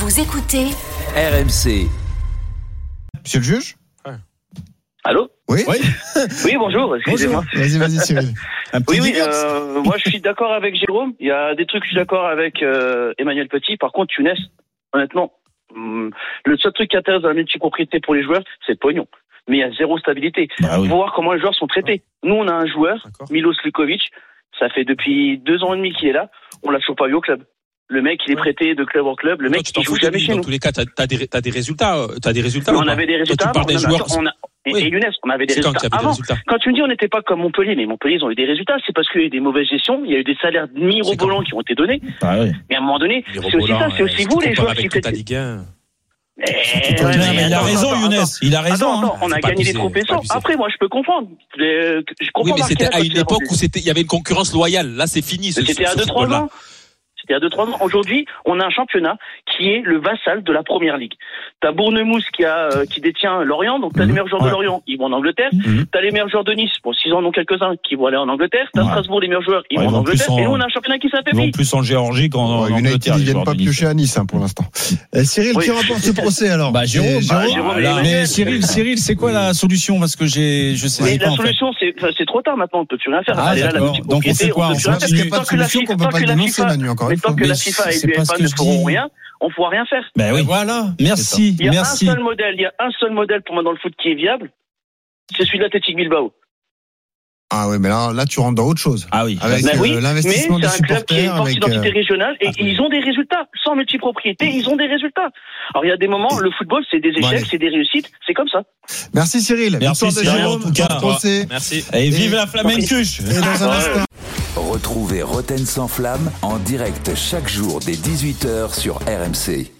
Vous écoutez RMC. Monsieur le juge ? Allô ? Oui. Oui, bonjour, excusez-moi. Bonjour. Vas-y, Cyril. Moi je suis d'accord avec Jérôme. Il y a des trucs que je suis d'accord avec Emmanuel Petit. Par contre, Younes, honnêtement, le seul truc qui intéresse dans la multipropriété pour les joueurs, c'est le pognon. Mais il y a zéro stabilité. Bah oui. Faut voir comment les joueurs sont traités. Nous, on a un joueur, Milos Likovic, ça fait depuis 2 ans et demi qu'il est là, on l'a toujours pas vu au club. Le mec, il est prêté de club en club. Le mec, il joue jamais chez nous. Dans tous les cas, t'as des résultats. On avait des résultats. Tu parles des joueurs. Et Younes, on avait des résultats avant. Quand tu me dis on n'était pas comme Montpellier, mais Montpellier, ils ont eu des résultats, c'est parce qu'il y a eu des mauvaises gestions, il y a eu des salaires mirobolants qui ont été donnés. Ah oui. Mais à un moment donné, c'est aussi ça, c'est aussi vous les joueurs qui faites. Il a raison, Younes. Il a raison. Attends, on a gagné des trophées sans. Après, moi, je peux comprendre. Je comprends. Oui, mais c'était à une époque où il y avait une concurrence loyale. Là, c'est fini. C'était à 2-3 ans. C'était à 2-3 ans. Aujourd'hui, on a un championnat qui est le vassal de la première ligue. T'as Bournemouth qui détient Lorient, donc t'as les meilleurs joueurs de Lorient, ils vont en Angleterre. T'as les meilleurs joueurs de Nice, bon, s'ils en ont quelques-uns, qui vont aller en Angleterre. T'as Strasbourg, les meilleurs joueurs, ils vont en Angleterre. Et nous, on a un championnat qui s'affaiblit. Ils vont plus en Géorgie qu'en Angleterre. Ils viennent pas piocher à Nice, pour l'instant. Cyril, qui remporte ce procès, alors? Jérôme. Mais Cyril, c'est quoi la solution? Parce que je sais pas. Mais la solution, c'est trop tard maintenant, on peut plus rien faire. Ah, d'accord. Donc, on fait quoi? Parce qu'il n'y a pas de solution qu'on peut pas dénoncer, Manu, encore une fois. Tant que la FIFA et l'UEFA ne feront rien, on ne pourra rien faire. Ben oui. Voilà. Merci. Il y a un seul modèle pour moi dans le foot qui est viable, c'est celui de l'Athletic Bilbao. Ah oui, mais là tu rentres dans autre chose. Ah oui. Avec l'investissement des supporters. Mais c'est un club qui est force d'identité régionale et ils ont des résultats. Sans multipropriété, ils ont des résultats. Alors il y a des moments, le football, c'est des échecs, c'est des réussites, c'est comme ça. Merci Cyril. Merci Cyril, en tout cas. Merci. Et vive la Flamencuche. Et dans un instant. Retrouvez Roten sans flamme en direct chaque jour dès 18h sur RMC.